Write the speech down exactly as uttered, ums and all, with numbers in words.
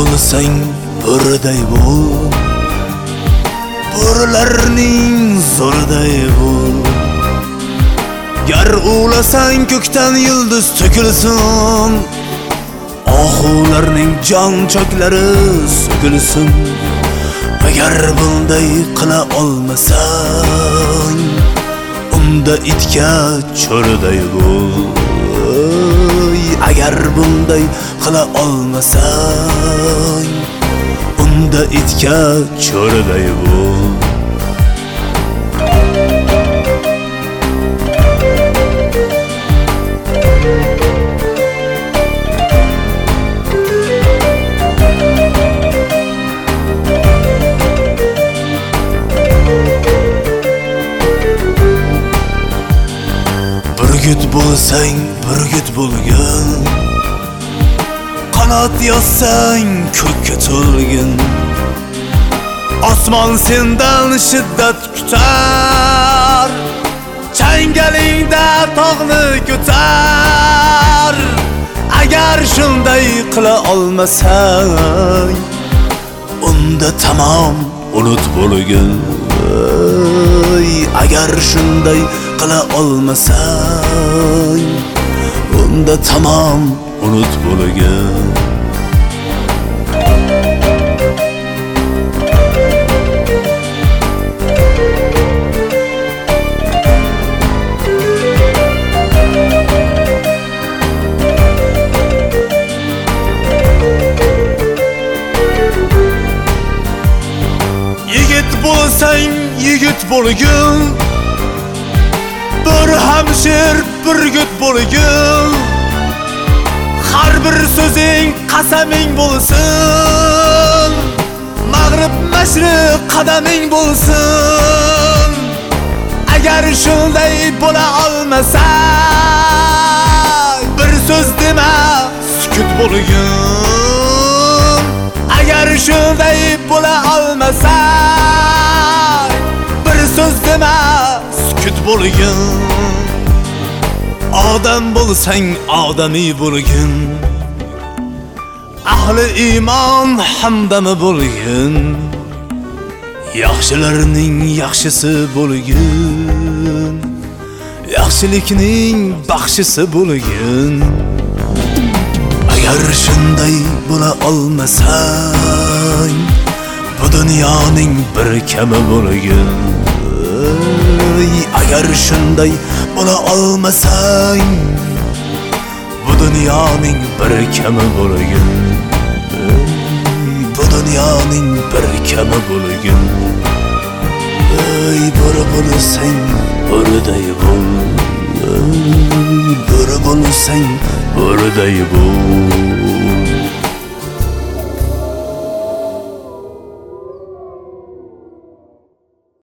bo'lsang bo'riday bo'l, bo'rilarning zo'riday bo'l. Gar ulasang ko'kdan yulduz to'kilsin, oxularning jon choklari so'kilsin. Agar bunday qila olmasang, unda itga cho'riday bo'l. Agar bunday qila olmasang, unda itga cho'riday bo'l. Burgut bo'lsang, burgut bo'lgin, qanot yossang ko'kka to'lgin. Osmon sendan shiddat kutar, changalingda tog'ni ko'tar. Agar shunday qila olmasang, unda tamom unut bo'lgin. Agar shunday qila olmasang, unda tamom unut bo'lgin. Yigit bo'lsang, yigit bo'lgin, bir hamshir burgut bo'lgin. Har bir so'zing qasaming bo'lsin, mag'rib mashriq qadaming bo'lsin. Agar shunday bo'la olmasang, bir so'z dema, sukut bo'lgin. Agar shunday bo'la olmasang, bir so'z dema, sukut bo'lgin. Odam bo'lsang, odamiy bo'lgin, ahli iymon hamdami bo'lgin. Yaxshilarning yaxshisi bo'lgin, yaxshilikning baxshisi bo'lgin. Agar shunday bo'la olmasang, bu dunyoning bir kami bo'lgin. Agar shunday bo'la olmasang, bu dunyoning bir kami bo'lgin. Bu dunyoning bir kami bo'lgin. Ey bo'ri bo'lsang, bo'riday bo'l. Bo'ri bo'lsang, bo'riday bo'l.